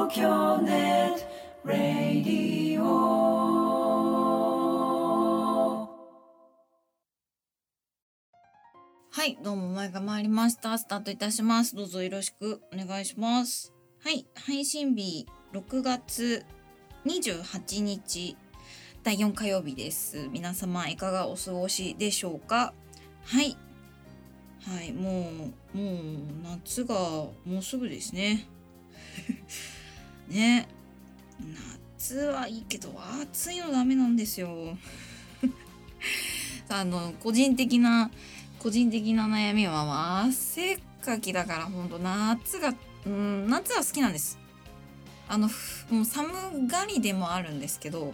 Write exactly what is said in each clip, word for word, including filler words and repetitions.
東京ネットラディオ。はい、どうも前が参りました。スタートいたします。どうぞよろしくお願いします。はい、配信日ろくがつにじゅうはちにちだいよん火曜日です。皆様いかがお過ごしでしょうか。はいはい、もうもう夏がもうすぐですねね、夏はいいけど暑いのダメなんですよあの個人的な個人的な悩みは、まあ、汗っかきだから本当夏がうん夏は好きなんです。あのもう寒がりでもあるんですけど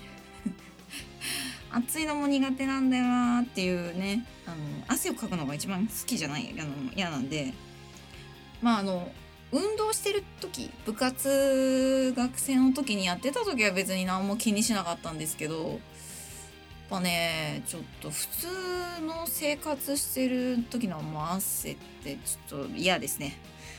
暑いのも苦手なんだよなっていうね、あの汗をかくのが一番好きじゃないあの嫌なんで、まああの運動してる時、部活学生の時にやってた時は別に何も気にしなかったんですけど、やっぱねちょっと普通の生活してる時のもう汗ってちょっと嫌ですね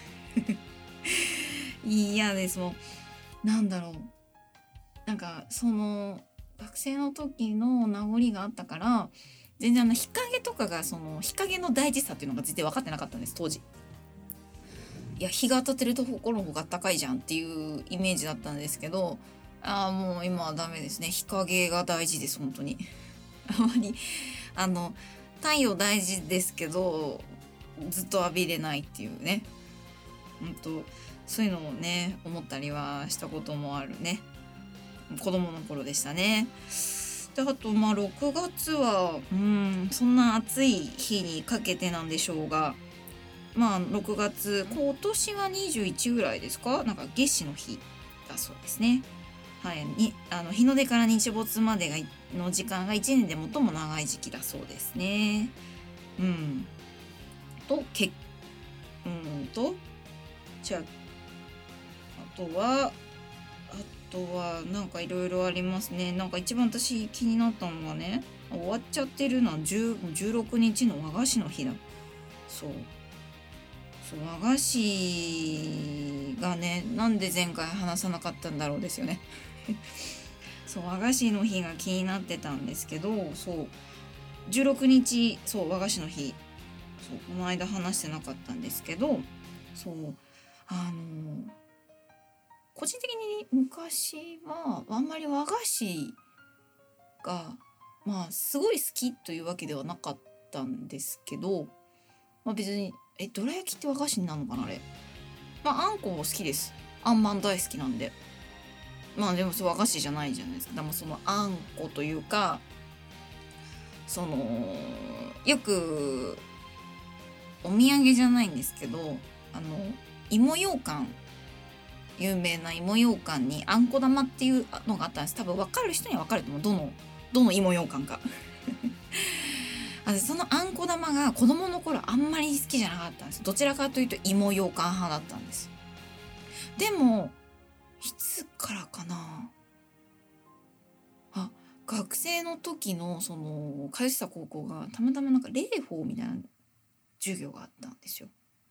嫌です。もうなんだろう、なんかその学生の時の名残があったから全然あの日陰とかがその日陰の大事さっていうのが全然分かってなかったんです当時。いや日が当たってるところの方が高いじゃんっていうイメージだったんですけど、ああもう今はダメですね。日陰が大事です本当にあまりあの太陽大事ですけどずっと浴びれないっていうね、本当そういうのをね思ったりはしたこともあるね、子供の頃でしたね。であとまあろくがつはうんそんな暑い日にかけてなんでしょうが、まあろくがつ今年はにじゅういちぐらいですか、なんか夏至の日だそうですね。はい、にあの日の出から日没までがの時間がいちねんで最も長い時期だそうですね。うんとけうんとじゃああとはあとはなんかいろいろありますね。なんか一番私気になったのはね、終わっちゃってるのはじゅうじゅうろくにちの和菓子の日だ。そうそう和菓子がね、なんで前回話さなかったんだろうですよねそう和菓子の日が気になってたんですけど、そうじゅうろくにちそう和菓子の日、そうこの間話してなかったんですけど、そうあの個人的に昔はあんまり和菓子がまあすごい好きというわけではなかったんですけど、まあ別にえどら焼きって和菓子になるのかなあれ。まああんこも好きです。あんまん大好きなんで。まあでもそれ和菓子じゃないじゃないですか。でもそのあんこというか、そのよくお土産じゃないんですけど、あの芋ようかん、有名な芋ようかんにあんこ玉っていうのがあったんです。多分分かる人には分かると思う、どのどの芋ようかんかあそのあんこ玉が子供の頃あんまり好きじゃなかったんです。どちらかというと芋ようかん派だったんです。でもいつからかなあ、学生の時のその通ってた高校がたまたまなんか霊法みたいな授業があったんですよ。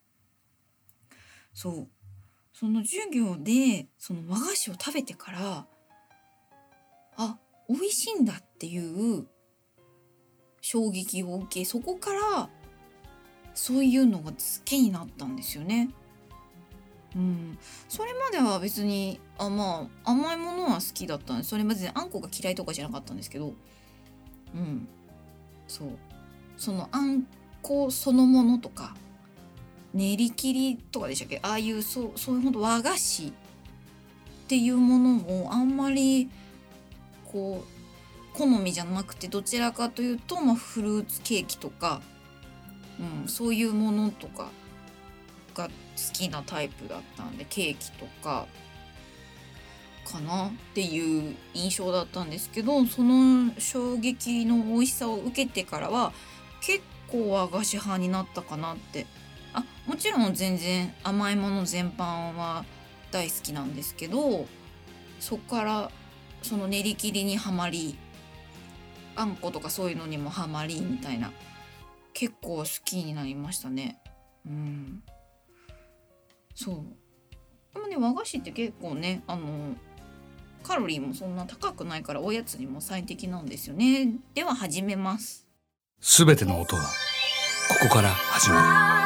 そうその授業でその和菓子を食べてから、あ、美味しいんだっていう衝撃を受け、そこからそういうのが好きになったんですよね。うん、それまでは別にあまあ甘いものは好きだったんです。それまであんこが嫌いとかじゃなかったんですけど、うん、そうそのあんこそのものとか練り切りとかでしたっけ、ああいうそうそういうほんと和菓子っていうものをあんまりこう好みじゃなくて、どちらかというと、まあ、フルーツケーキとか、うん、そういうものとかが好きなタイプだったんで、ケーキとかかなっていう印象だったんですけど、その衝撃の美味しさを受けてからは結構和菓子派になったかなって。あ、もちろん全然甘いもの全般は大好きなんですけど、そこからその練り切りにはまり、あんことかそういうのにもハマりみたいな、結構好きになりましたね。うん、そうでもね和菓子って結構ねあのカロリーもそんな高くないからおやつにも最適なんですよね。では始めます。 すべての音はここから始まる。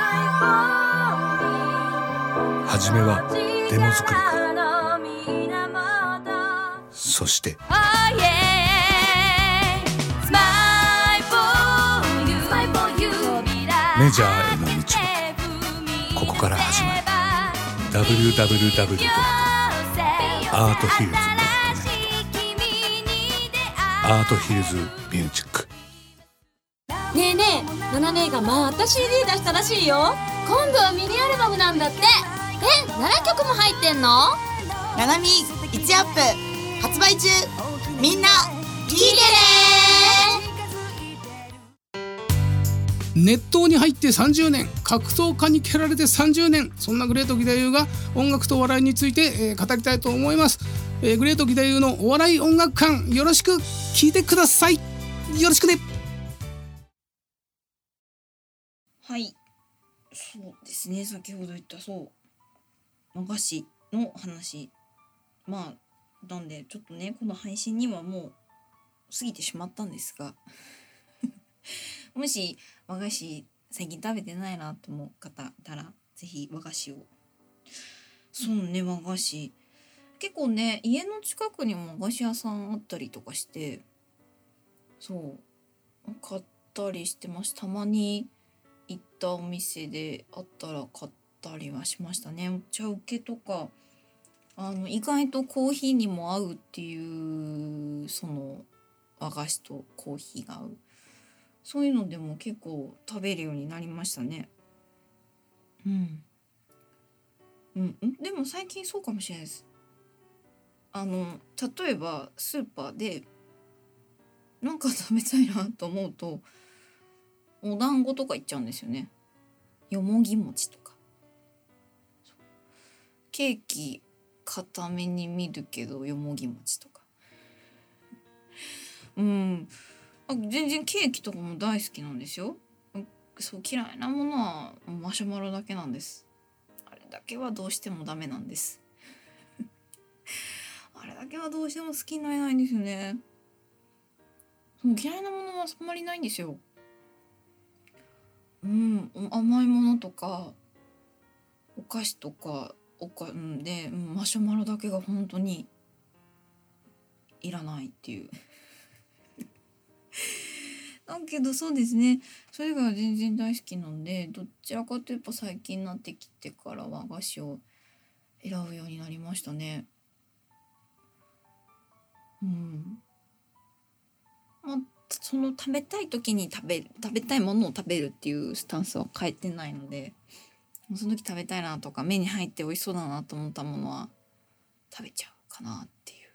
はじめはデモ作りから、そしてメジャーへの道もここから始まる。 ダブリューダブリューダブリュー ドットアートヒルズ ドットネット アートヒルズミュージック。 ねえねえ、ナナ姉がまた シーディー 出したらしいよ。今度はミニアルバムなんだって。え、ななきょくも入ってんの？ ナナミいちアップ発売中。みんな聞いてね。 熱湯に入ってさんじゅうねん、格闘家に蹴られてさんじゅうねん、そんなグレート義太夫が音楽とお笑いについて、えー、語りたいと思います、えー、グレート義太夫のお笑い音楽館、よろしく聞いてください。よろしくね。 はい、そうですね、先ほど言ったそう和菓子の話、まあなんでちょっとねこの配信にはもう過ぎてしまったんですがもし和菓子最近食べてないなと思う方いたらぜひ和菓子を。そうね、和菓子結構ね家の近くにも和菓子屋さんあったりとかして、そう買ったりしてます。たまに行ったお店であったら買ったりはしましたね。お茶受けとかあの意外とコーヒーにも合うっていう、その和菓子とコーヒーが合う、そういうのでも結構食べるようになりましたね。うんうん、でも最近そうかもしれないです。あの例えばスーパーでなんか食べたいなと思うとお団子とか行っちゃうんですよね。よもぎ餅とかケーキ固めに見るけどよもぎ餅とかうん全然ケーキとかも大好きなんですよ。そう嫌いなものはマシュマロだけなんです。あれだけはどうしてもダメなんですあれだけはどうしても好きになれないんですよね。そう嫌いなものはあんまりないんですよ。うん甘いものとかお菓子とかおか、うん、で、うん、マシュマロだけが本当にいらないっていうだけどそうですね、それが全然大好きなんで、どちらかというと最近になってきてから和菓子を選ぶようになりましたね。うんまあその食べたい時に食べる食べたいものを食べるっていうスタンスは変えてないので、その時食べたいなとか目に入って美味しそうだなと思ったものは食べちゃうかなっていう。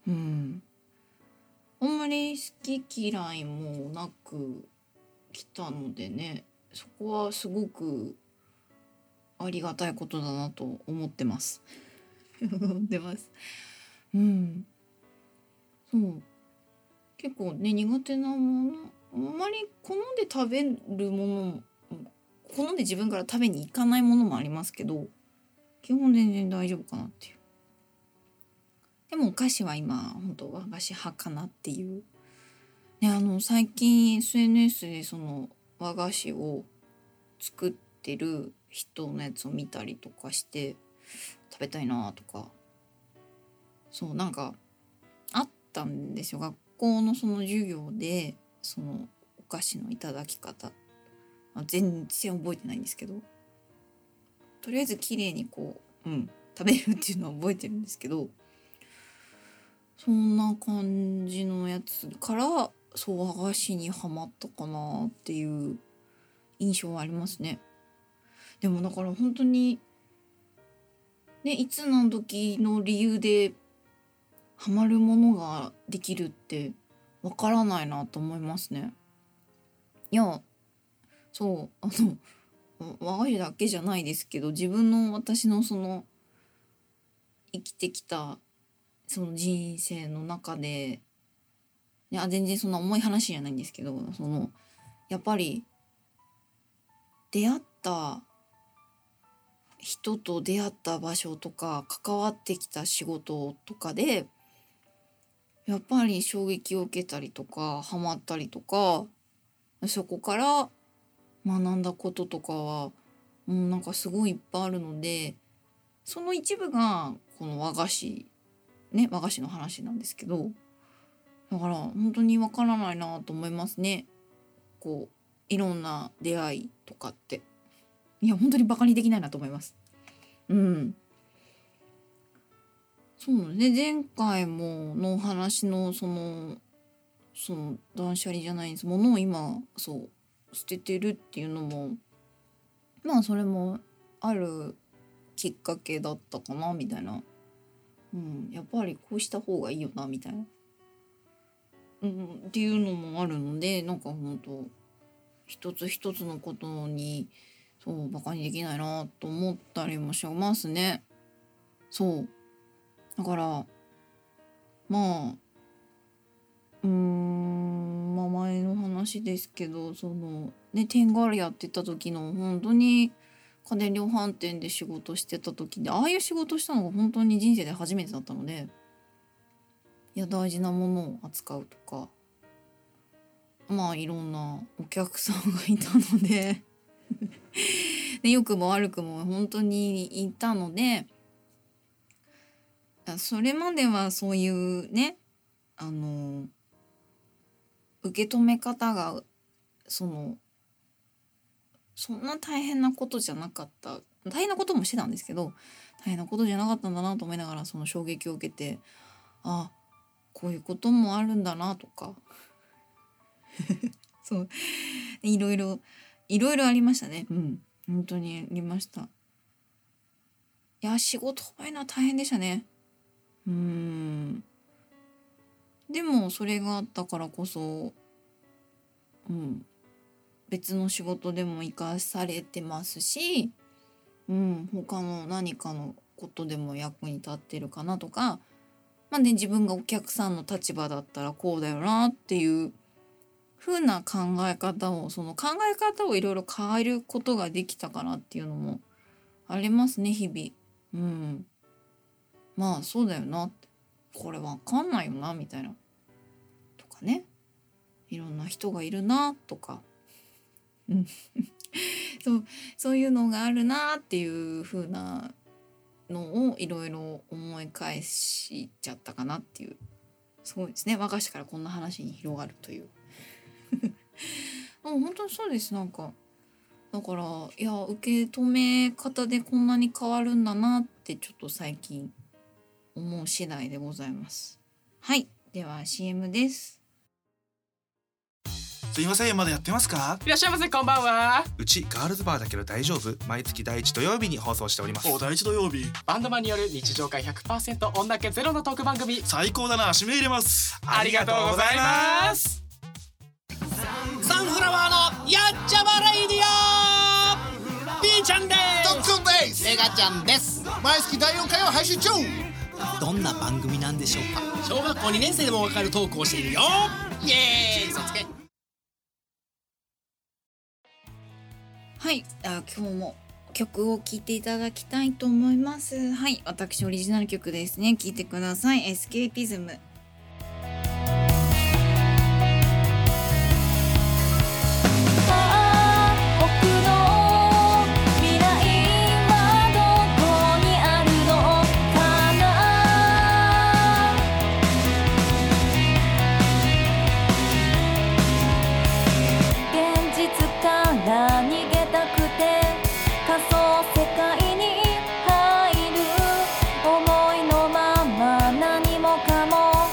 うんあんまり好き嫌いもなく来たのでね、そこはすごくありがたいことだなと思ってます思ってますうんそう結構ね苦手なものあんまり好んで食べるもの好んで自分から食べに行かないものもありますけど、基本全然大丈夫かなっていう。でもお菓子は今本当和菓子派かなっていう、ね、あの最近 エスエヌエス でその和菓子を作ってる人のやつを見たりとかして食べたいなとか、そうなんかあったんですよ。学校のその授業でそのお菓子のいただき方、まあ、全然覚えてないんですけど、とりあえず綺麗にこう、うん、食べるっていうのは覚えてるんですけど、そんな感じのやつからそう和菓子にはまったかなっていう印象はありますね。でもだから本当にね、いつ何時の理由でハマるものができるってわからないなと思いますね。いやそうあの和菓子だけじゃないですけど、自分の私のその生きてきたその人生の中で、いや全然そんな重い話じゃないんですけど、そのやっぱり出会った人と出会った場所とか関わってきた仕事とかでやっぱり衝撃を受けたりとかハマったりとか、そこから学んだこととかはもうなんかすごいいっぱいあるので、その一部がこの和菓子ね、和菓子の話なんですけど、だから本当にわからないなと思いますね。こういろんな出会いとかっていや本当にバカにできないなと思います。うん。そうね、前回もの話のそのその断捨離じゃないんです、物を今そう捨ててるっていうのもまあそれもあるきっかけだったかなみたいな、うん、やっぱりこうした方がいいよなみたいな、うん、っていうのもあるので、なんか本当一つ一つのことにそうバカにできないなと思ったりもしますね。そうだからまあうーんまあ前の話ですけど、そのねテンガラやってた時の本当に家電量販店で仕事してた時で、ああいう仕事したのが本当に人生で初めてだったので、いや大事なものを扱うとか、まあいろんなお客さんがいたのでで良くも悪くも本当にいたので、それまではそういうねあの受け止め方がそのそんな大変なことじゃなかった、大変なこともしてたんですけど大変なことじゃなかったんだなと思いながら、その衝撃を受けて、あこういうこともあるんだなとかそういろいろいろいろありましたね。うん本当にありました。いや仕事覚えるのは大変でしたね。うーんでもそれがあったからこそ、うん、別の仕事でも生かされてますし、うん、他の何かのことでも役に立ってるかなとか、まあね自分がお客さんの立場だったらこうだよなっていう風な考え方をその考え方をいろいろ変えることができたかなっていうのもありますね日々。うんまあそうだよなって、これわかんないよなみたいなとかね、いろんな人がいるなとかうんそうそういうのがあるなっていう風なのをいろいろ思い返しちゃったかなっていう、すごいですね和菓子からこんな話に広がるというもう本当にそうです。なんかだからいや受け止め方でこんなに変わるんだなってちょっと最近思う次第でございます。はい、では シーエム です。 すいません、まだやってますか？ いらっしゃいませ、こんばんは。 うちガールズバーだけど大丈夫？毎月第一土曜日に放送しております。 お、第一土曜日。バンドマンによる日常会 ひゃくパーセント 女気ゼロのトーク番組。 最高だな、指名入れます。 ありがとうございます。 サンフラワーのやっちゃまレイディオ、ピーちゃんです。 ドックンです。 メガちゃんです。 毎月だいよんかいを配信中。 どんな番組なんでしょうか？小学校にねん生でもわかるトークをしているよ。イエーイ、そつけ。 はい、あ今日も曲を聴いていただきたいと思います。はい、私オリジナル曲ですね。聴いてください。エスケーピズム。 思いのまま何もかも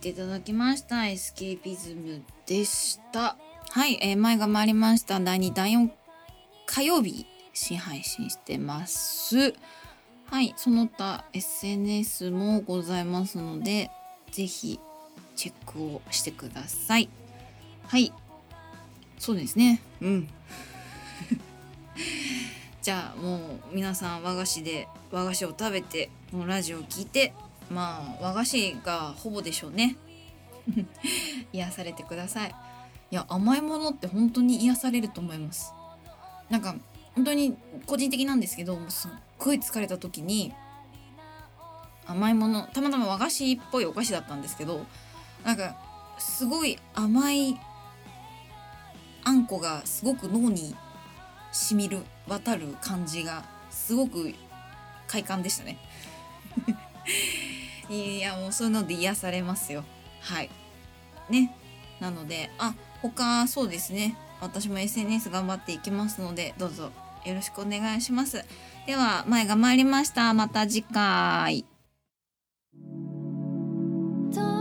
ていただきましたエスケーピズムでした。はい、えー、前が回りましただいにだいよん火曜日新配信してます。はい、その他 エスエヌエス もございますのでぜひチェックをしてください。はい、そうですね。うんじゃあもう皆さん和菓子で和菓子を食べてもうラジオを聞いて、まあ和菓子がほぼでしょうね癒されてください。いや甘いものって本当に癒されると思います。なんか本当に個人的なんですけど、もうすっごい疲れた時に甘いもの、たまたま和菓子っぽいお菓子だったんですけど、なんかすごい甘いあんこがすごく脳にしみる渡る感じがすごく快感でしたねいやもうそういうので癒されますよ。はいね、なのであ他そうですね、私も エスエヌエス 頑張っていきますのでどうぞよろしくお願いします。では前が参りました。また次回。